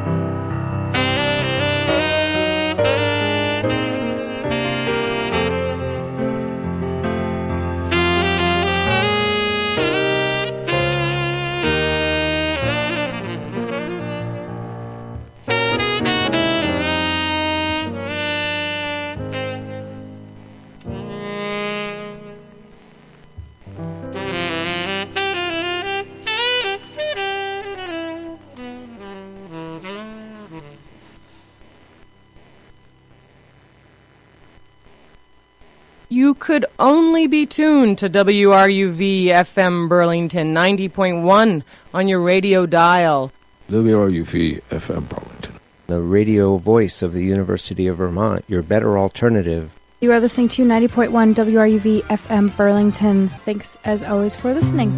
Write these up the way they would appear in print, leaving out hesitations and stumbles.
You could only be tuned to WRUV FM Burlington 90.1 on your radio dial. WRUV FM Burlington. The radio voice of the University of Vermont, your better alternative. You are listening to 90.1 WRUV FM Burlington. Thanks, as always, for listening.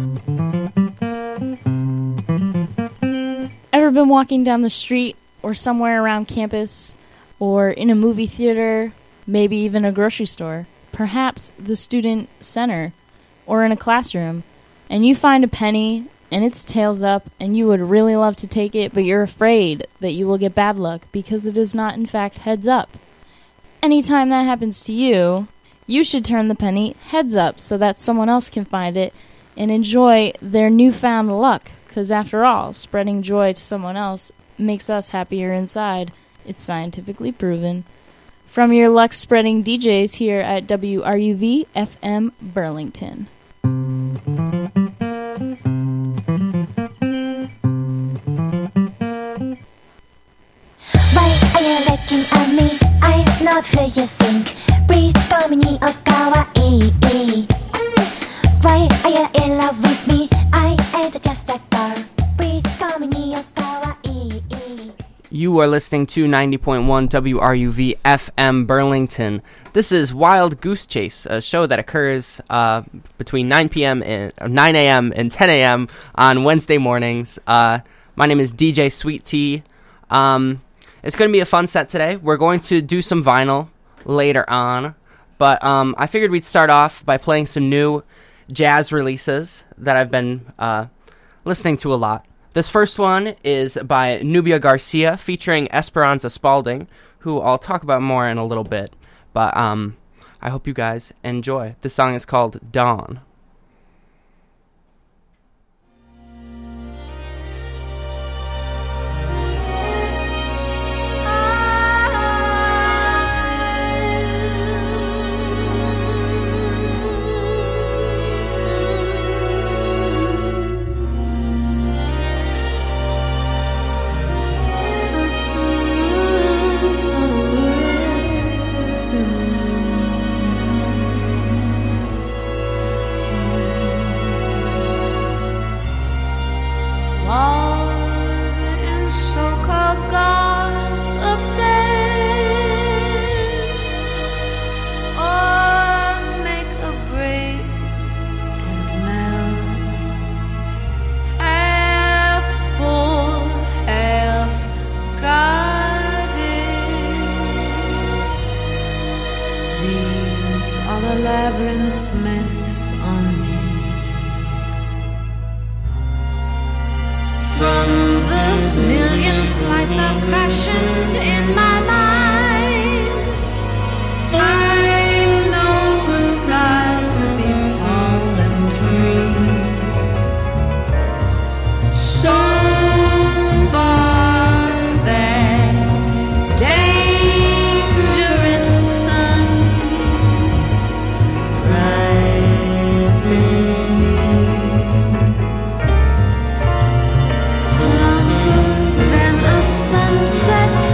Ever been walking down the street or somewhere around campus or in a movie theater, maybe even a grocery store, perhaps the student center, or in a classroom, and you find a penny and it's tails up and you would really love to take it, but you're afraid that you will get bad luck because it is not in fact heads up? Anytime that happens to you, you should turn the penny heads up so that someone else can find it and enjoy their newfound luck, because after all, spreading joy to someone else makes us happier inside. It's scientifically proven. From your luck-spreading DJs here at WRUV FM Burlington. Why are you looking at me? I'm not who you think. Please call me a kawaii. Why are you in love with me? I ain't just a girl. Please call me a kawaii. You are listening to 90.1 WRUV FM Burlington. This is Wild Goose Chase, a show that occurs between 9 a.m. and 10 a.m. on Wednesday mornings. My name is DJ Sweet Tea. It's going to be a fun set today. We're going to do some vinyl later on, but I figured we'd start off by playing some new jazz releases that I've been listening to a lot. This first one is by Nubia Garcia featuring Esperanza Spalding, who I'll talk about more in a little bit. But I hope you guys enjoy. This song is called Dawn. Sunset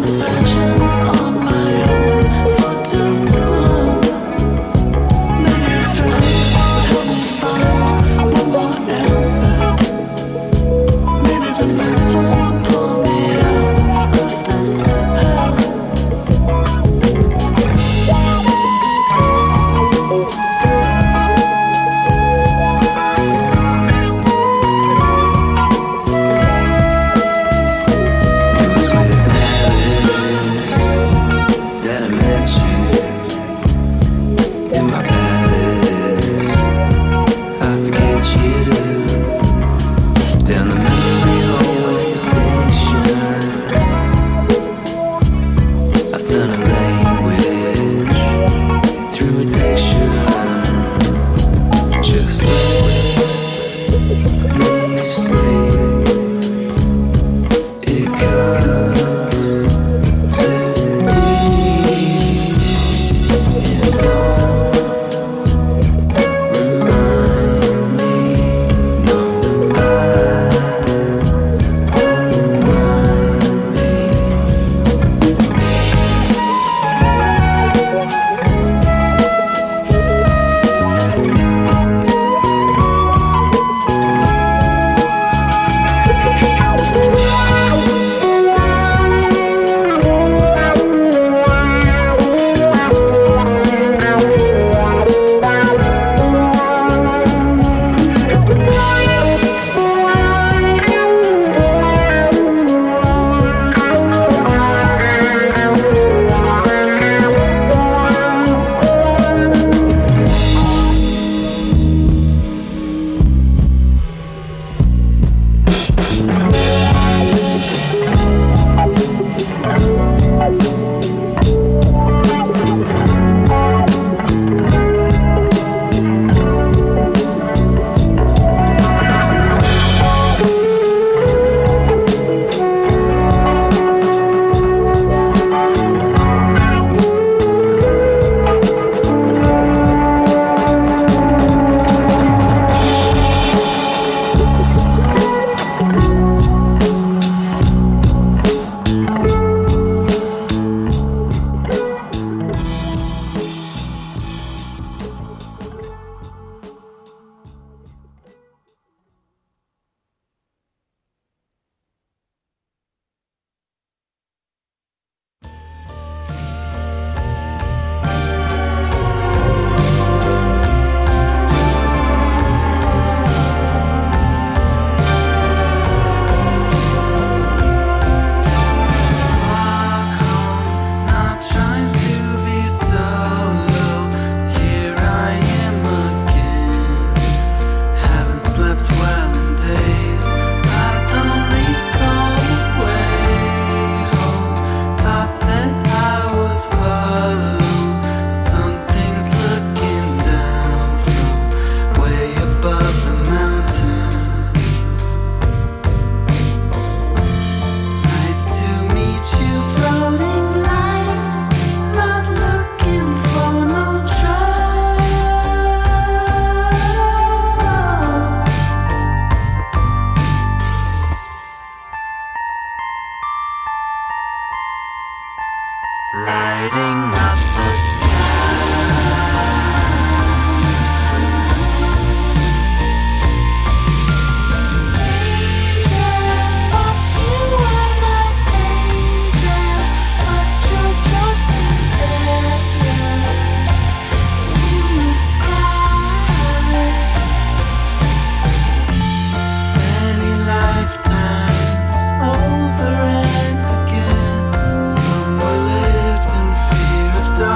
Over and again, some were lived in fear of darkness.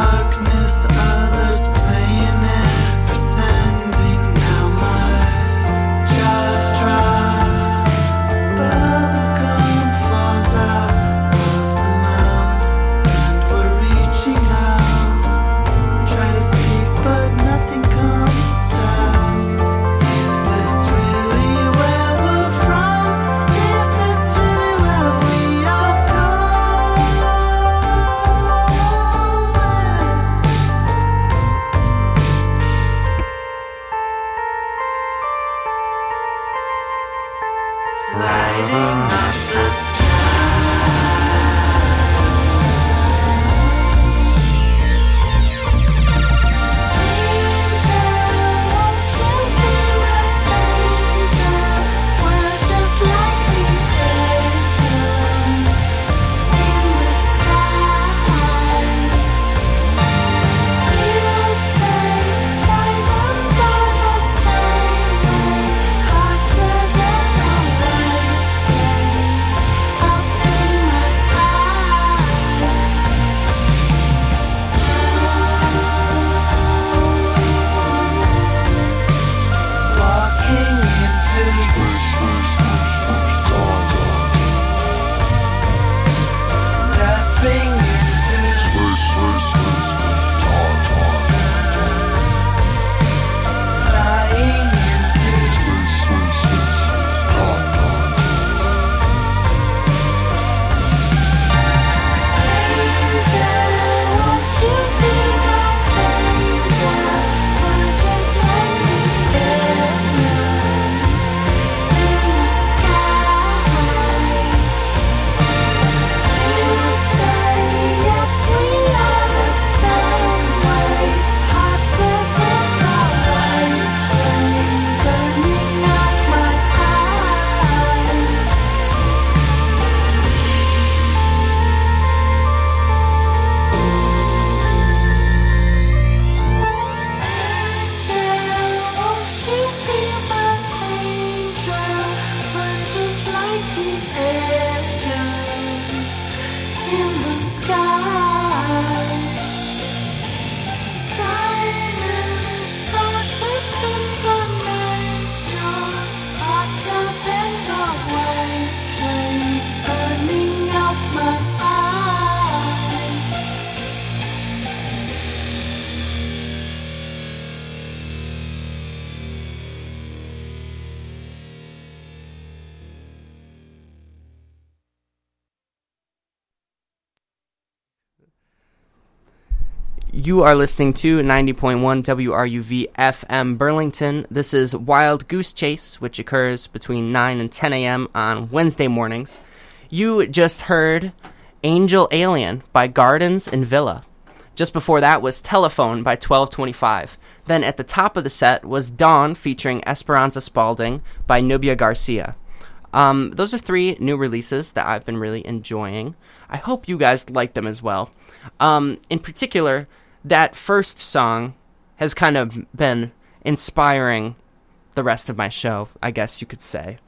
You are listening to 90.1 WRUV FM Burlington. This is Wild Goose Chase, which occurs between 9 and 10 a.m. on Wednesday mornings. You just heard Angel Alien by Gardens and Villa. Just before that was Telephone by 1225. Then at the top of the set was Dawn featuring Esperanza Spalding by Nubia Garcia. Those are 3 new releases that I've been really enjoying. I hope you guys like them as well. In particular, that first song has kind of been inspiring the rest of my show, I guess you could say.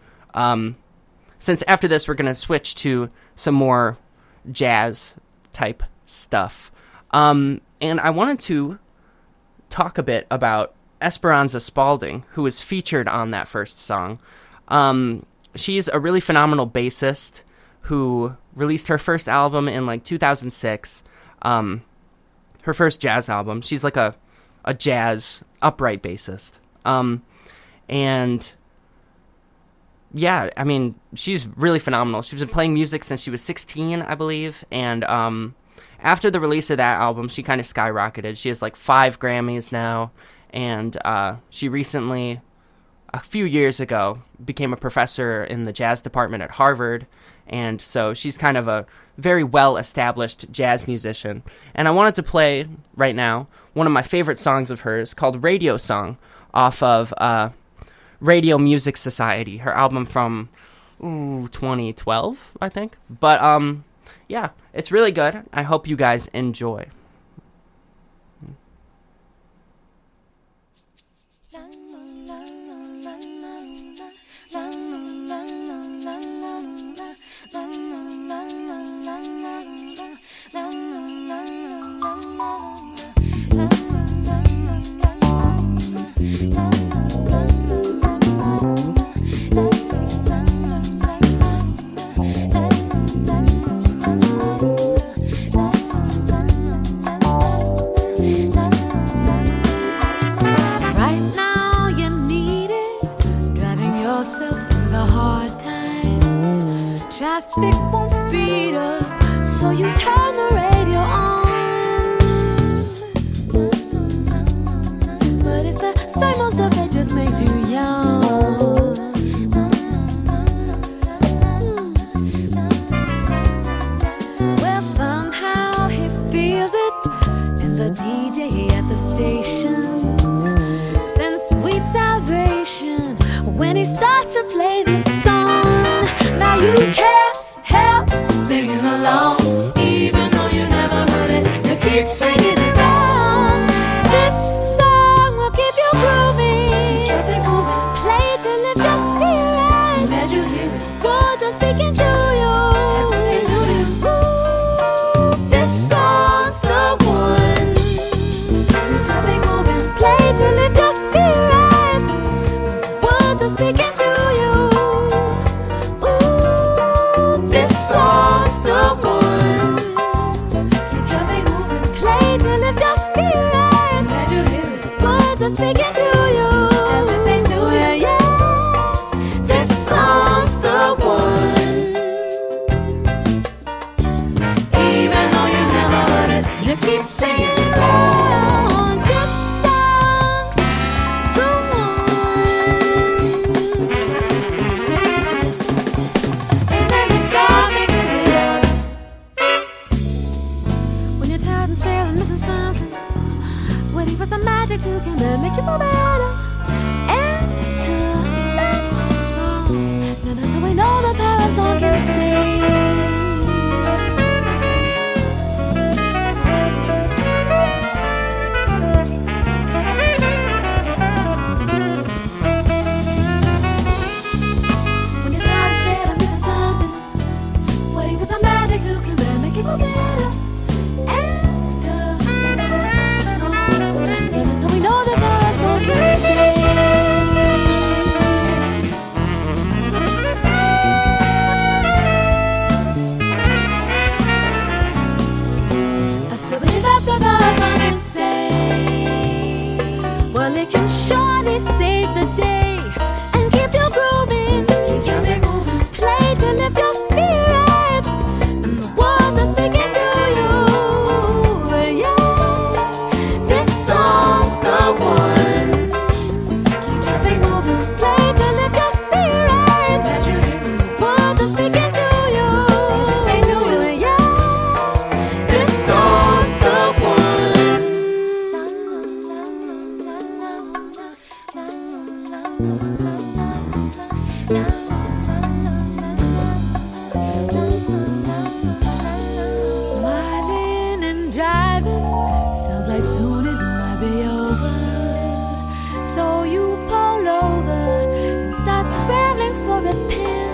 Since after this, we're going to switch to some more jazz-type stuff. And I wanted to talk a bit about Esperanza Spalding, who was featured on that first song. She's a really phenomenal bassist who released her first album in like 2006. Her first jazz album. She's like a jazz upright bassist. And yeah, I mean, she's really phenomenal. She's been playing music since she was 16, I believe. And after the release of that album, she kind of skyrocketed. She has like 5 Grammys now. And she recently, a few years ago, became a professor in the jazz department at Harvard. And so she's kind of a very well-established jazz musician. And I wanted to play, right now, one of my favorite songs of hers called Radio Song off of Radio Music Society, her album from 2012, I think. But, yeah, it's really good. I hope you guys enjoy. Traffic won't speed up, so you turn the radio on. But it's the same old stuff that just makes you young. Well, somehow he feels it, and the DJ at the station sends sweet salvation when he starts to play this song. Now you can't help singing along, even though you never heard it. You keep singing it wrong. This song will keep you grooving. Keep moving. Play it to lift your spirit. Soon as you hear it, God is speaking to you. That's what they do. Ooh, this song's the one. Keep moving. Play it to lift your spirit. God is speaking to you. Song's the one. Keep jumping, moving, play to lift your spirit. Soon as you hear it, words are speaking to you as if they knew it. Yes, this song's the one. Even though you never heard it, you keep singing it wrong. This song's the one. And then they start and stale and missing something, waiting for some magic to come and make you feel better. Enter that song. Now that's how we know the power of song can sing. When you're tired and stale and missing something, waiting for some magic to come and make you feel better. Smiling and driving sounds like soon it might be over. So you pull over and start scrambling for a pen.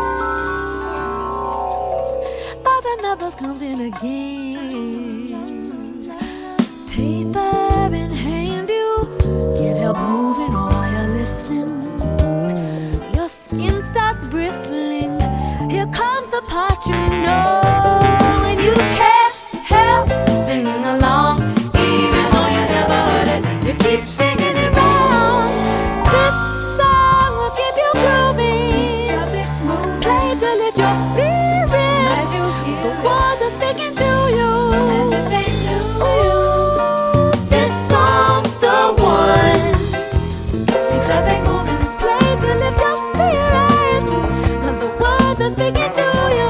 But the numbers comes in again. Paper in hand, you can't help moving while you're listening. Your skin starts bristling. Here comes the part you know, and you can't help singing along, even though you never heard it. You keep singing it wrong. This song will keep you grooving. Play to lift your spirits. The words are speaking to you. This song's the one. Keep traffic moving. Play to lift your spirits. And the words are speaking to you.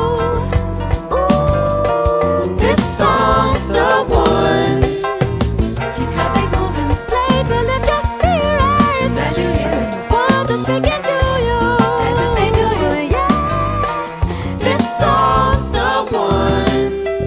Ooh, this song's the one. Keep traffic moving. Play to lift your spirits. So glad you're here. The words are speaking to you. As if they knew you. Yes, this song's the one.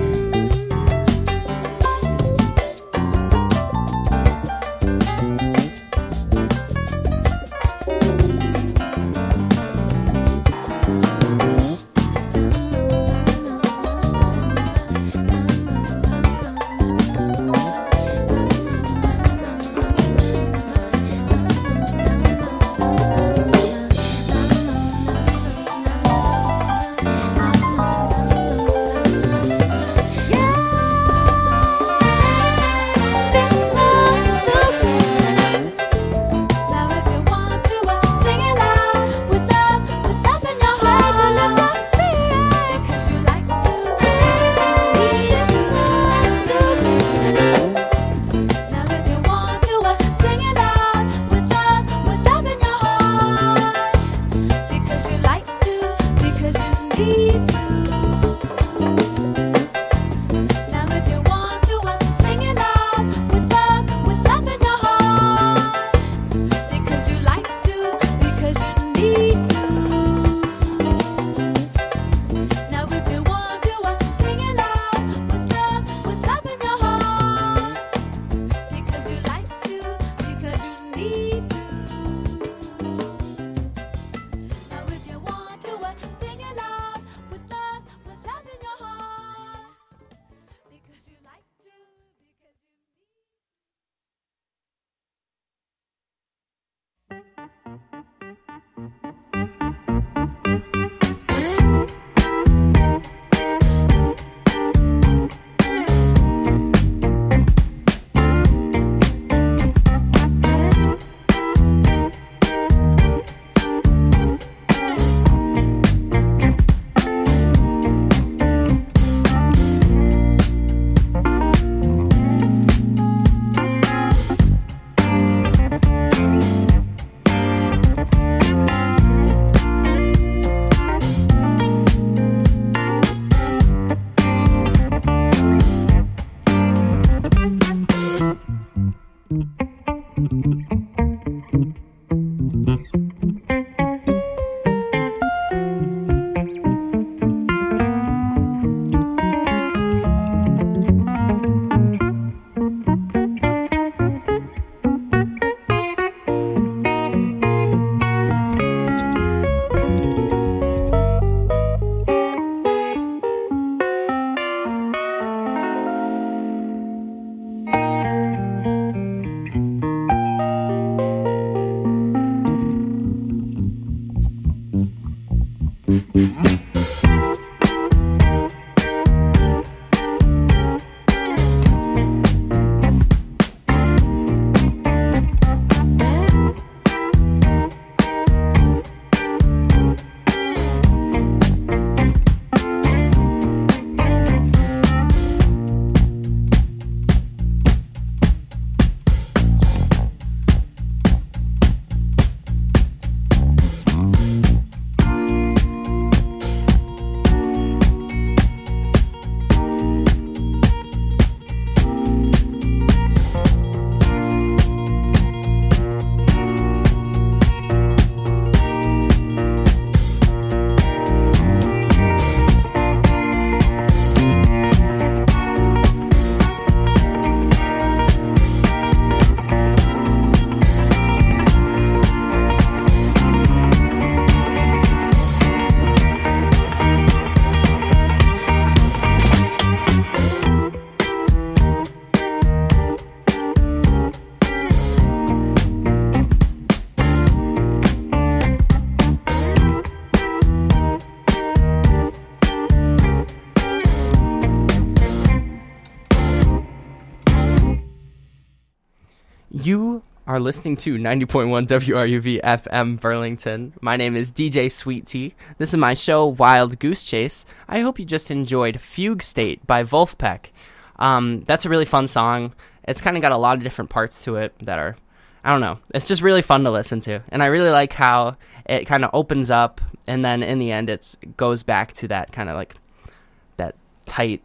You are listening to 90.1 WRUV FM Burlington. My name is DJ Sweet Tea. This is my show, Wild Goose Chase. I hope you just enjoyed Fugue State by Wolfpack. That's a really fun song. It's kind of got a lot of different parts to it that are, I don't know, it's just really fun to listen to. And I really like how it kind of opens up, and then in the end it goes back to that kind of like that tight,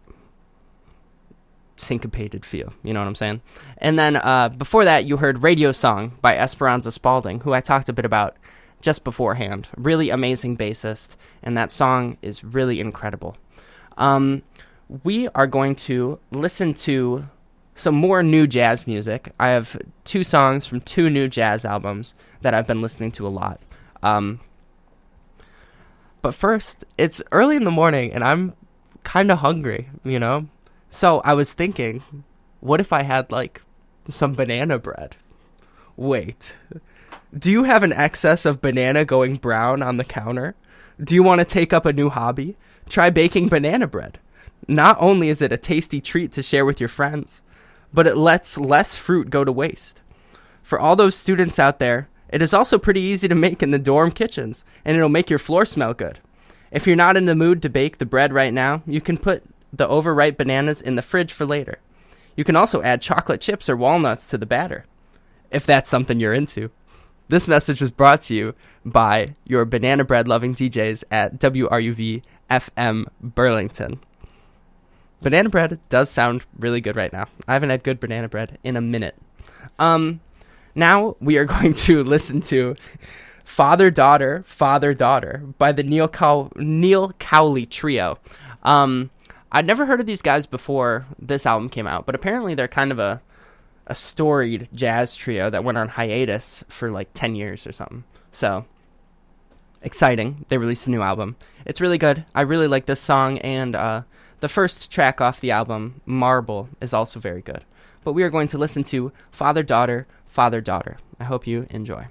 syncopated feel, you know what I'm saying? And then before that, you heard Radio Song by Esperanza Spalding, who I talked a bit about just beforehand. Really amazing bassist, and that song is really incredible. We are going to listen to some more new jazz music. I have 2 songs from 2 new jazz albums that I've been listening to a lot. But first, it's early in the morning, and I'm kind of hungry, you know? So I was thinking, what if I had, like, some banana bread? Wait, do you have an excess of banana going brown on the counter? Do you want to take up a new hobby? Try baking banana bread. Not only is it a tasty treat to share with your friends, but it lets less fruit go to waste. For all those students out there, it is also pretty easy to make in the dorm kitchens, and it'll make your floor smell good. If you're not in the mood to bake the bread right now, you can put the overripe bananas in the fridge for later. You can also add chocolate chips or walnuts to the batter, if that's something you're into. This message was brought to you by your banana bread loving DJs at WRUV FM Burlington. Banana bread does sound really good right now. I haven't had good banana bread in a minute. Now we are going to listen to Father Daughter by the Neil Cowley Trio. I'd never heard of these guys before this album came out, but apparently they're kind of a storied jazz trio that went on hiatus for like 10 years or something. So, exciting. They released a new album. It's really good. I really like this song, and the first track off the album, Marble, is also very good. But we are going to listen to Father Daughter. I hope you enjoy.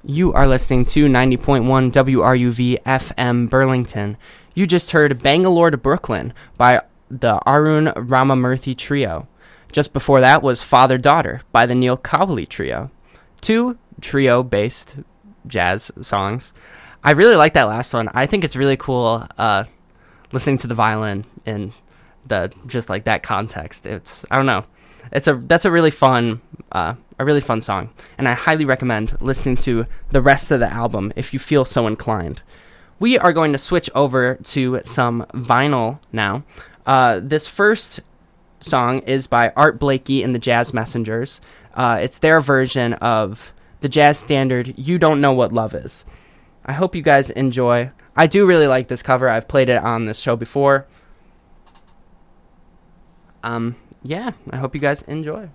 You are listening to 90.1 WRUV FM Burlington. You just heard Bangalore to Brooklyn by the Arun Ramamurthy Trio. Just before that was Father-Daughter by the Neil Cowley Trio. 2 trio-based jazz songs. I really like that last one. I think it's really cool listening to the violin in the just like that context. I don't know. That's a really fun song, and I highly recommend listening to the rest of the album if you feel so inclined. We are going to switch over to some vinyl now. This first song is by Art Blakey and the Jazz Messengers. It's their version of the jazz standard "You Don't Know What Love Is." I hope you guys enjoy. I do really like this cover. I've played it on this show before. Yeah, I hope you guys enjoy.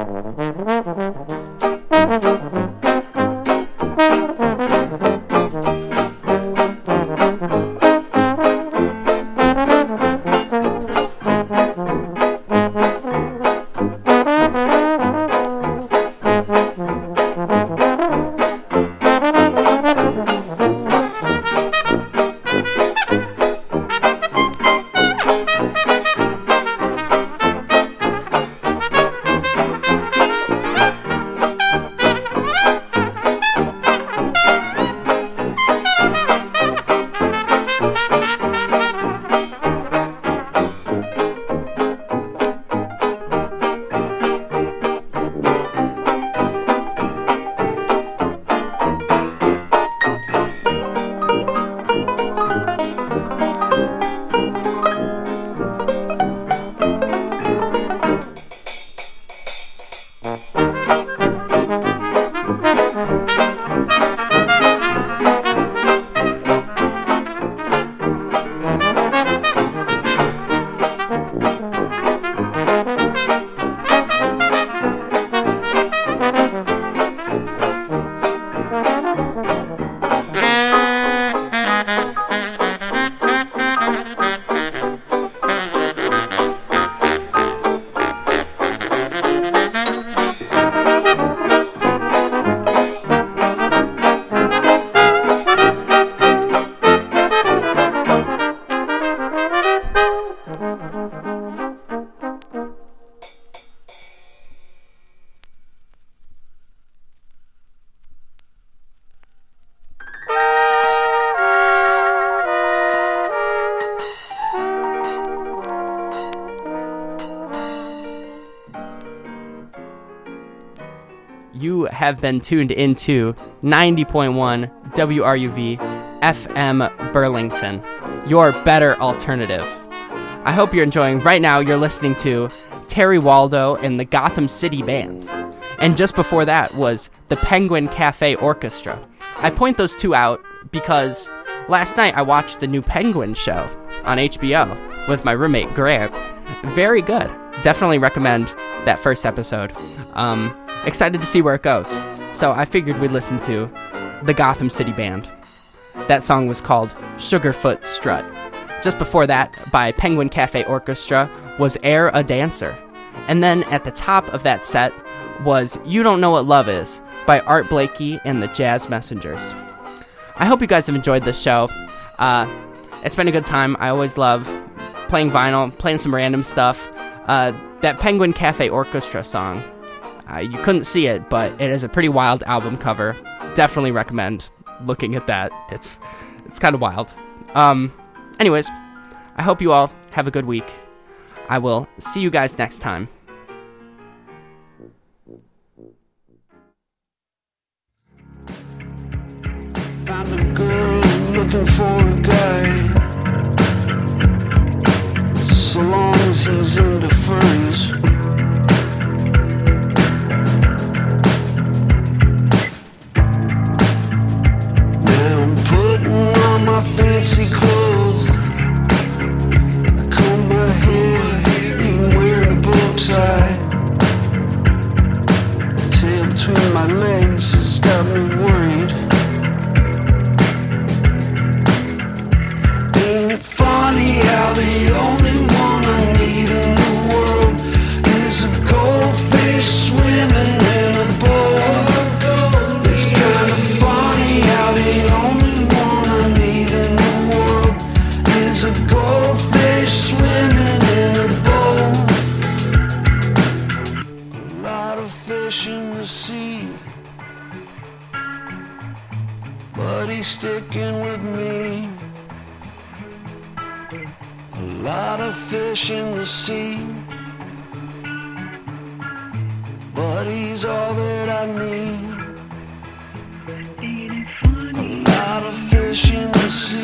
You have been tuned into 90.1 WRUV FM Burlington, your better alternative. I hope you're enjoying. Right now, you're listening to Terry Waldo and the Gotham City Band. And just before that was the Penguin Cafe Orchestra. I point those two out because last night I watched the new Penguin show on HBO with my roommate Grant. Very good. Definitely recommend that first episode. Excited to see where it goes. So I figured we'd listen to the Gotham City Band. That song was called Sugarfoot Strut. Just before that, by Penguin Cafe Orchestra, was Air a Dancer. And then at the top of that set was You Don't Know What Love Is by Art Blakey and the Jazz Messengers. I hope you guys have enjoyed this show. It's been a good time. I always love playing vinyl, playing some random stuff. That Penguin Cafe Orchestra song, you couldn't see it, but it is a pretty wild album cover. Definitely recommend looking at that. It's kind of wild. Anyways, I hope you all have a good week. I will see you guys next time. Found a girl looking for a guy. So long as he's into furries. Now I'm putting on my fancy clothes. I comb my hair, even wearing a bow tie. The tail between my legs has got me worried. Ain't it funny how the only one I need in the world is a goldfish swimming in a bowl? It's kind of funny how the only one I need in the world is a goldfish swimming in a bowl. A lot of fish in the sea, but he's sticking with me. A lot of fish in the sea, but he's all that I need. A lot of fish in the sea.